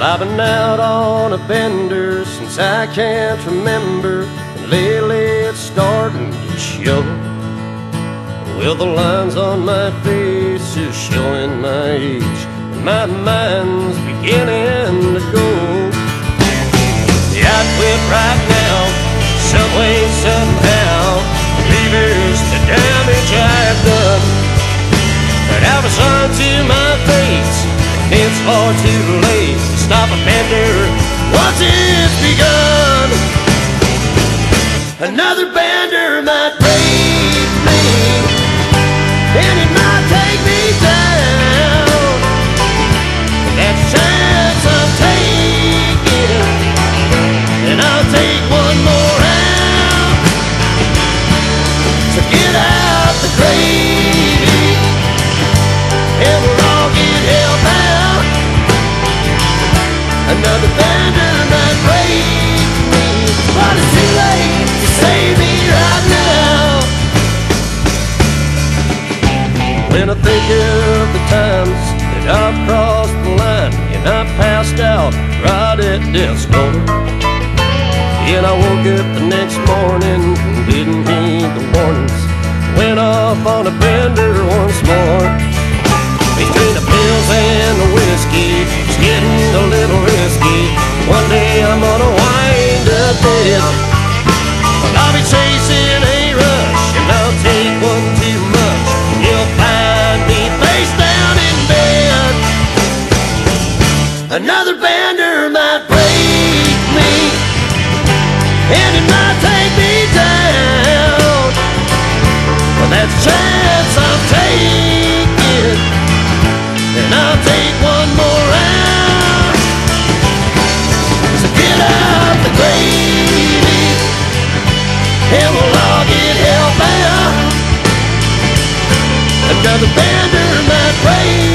Well, I've been out on a bender since I can't remember, and lately it's starting to show. Well, the lines on my face is showing my age, and my mind's beginning to go. Yeah, I'd quit right now, some way, somehow, reverse the damage I've done. But I was on to my face, and it's far too late to stop a bender once it's begun. Another bender might break me, and it might take me down. That's a chance I'm taking, and I'll take one more round. So get out the gravy, and we'll all get help out. Another bender might break me, but it's too late to save me right now. When I think of the times that I've crossed the line and I passed out right at death's door, and I woke up the next morning and didn't heed the warnings, went off on a bender once more. Between the pills and the whiskey, it's getting a little risky. One day I'm gonna wind up dead. Well, I'll be chasing a rush, and I'll take one too much. You'll find me face down in bed. Another bender might break me, and it might take me down. But that's a chance I'm taking, and I'll take one more round. So get out the gravy, and we'll all get help out. Another bender might break